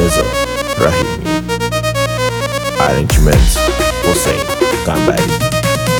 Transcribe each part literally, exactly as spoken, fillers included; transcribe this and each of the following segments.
رضا رحیمی. ارنجمنت حسین قنبری.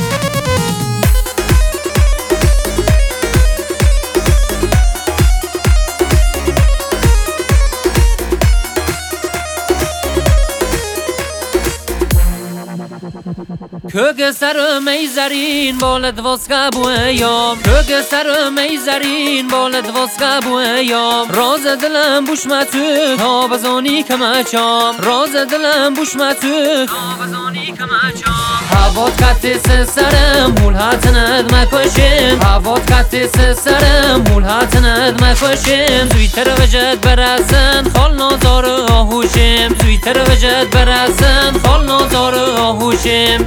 Köge sarı meyzarin bolet voska bueyam Köge sarı meyzarin bolet voska bueyam Roz dilim bushmatü ta bazani kamaçam Roz dilim bushmatü ta bazani kamaçam Havot katisi sarım mulhatın edme koşim Havot katisi sarım mulhatın edme koşim Zuyter veced berasın khol nazarı ahuşim Zuyter veced berasın khol nazarı ahuşim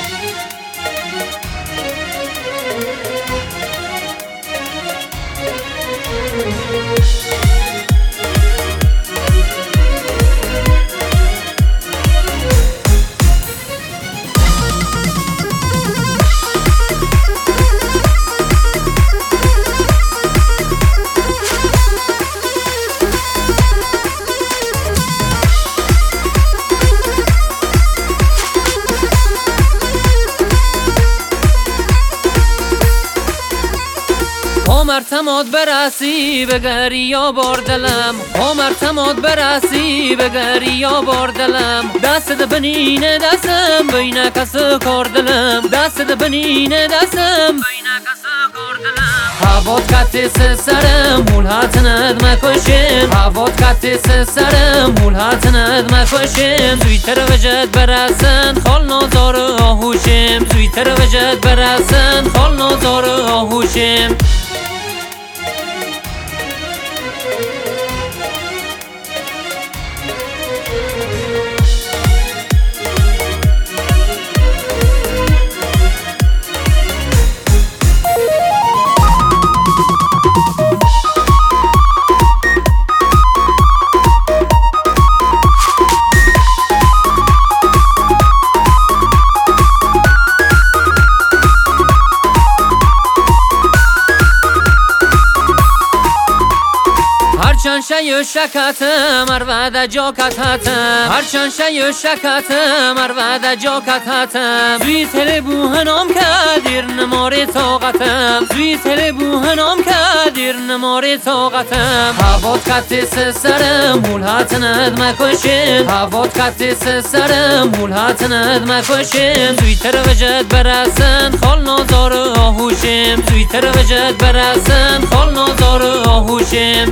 عمر تماد برسی بگری یا باردلم عمر تماد برسی بگری یا باردلم دست بنینه دستم بینه کس کردلم دست بنینه دستم بینه کس کردلم هوات کتیس سرم مولحت ندمه کشم هوات کتیس سرم مولحت ندمه کشم زویتر وجد برسن خال نازار آهوشم زویتر وجد برسن خال نازار آهوشم هرچند شی شکتم ارود جاکت هتم هرچند شی شکتم ارود جاکت هتم زوی تل بوهنام کدیر نماره طاقتم زوی تل بوهنام کدیر نماره طاقتم هوات کتیس سرم مولحت ندمه کشم هوات کتیس سرم مولحت ندمه کشم زوی تر وجد برسن خال نازار آهوشم زوی تر وجد برسن خال نازار آهوشم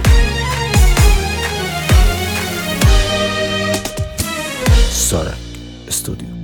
سارنگ استودیو.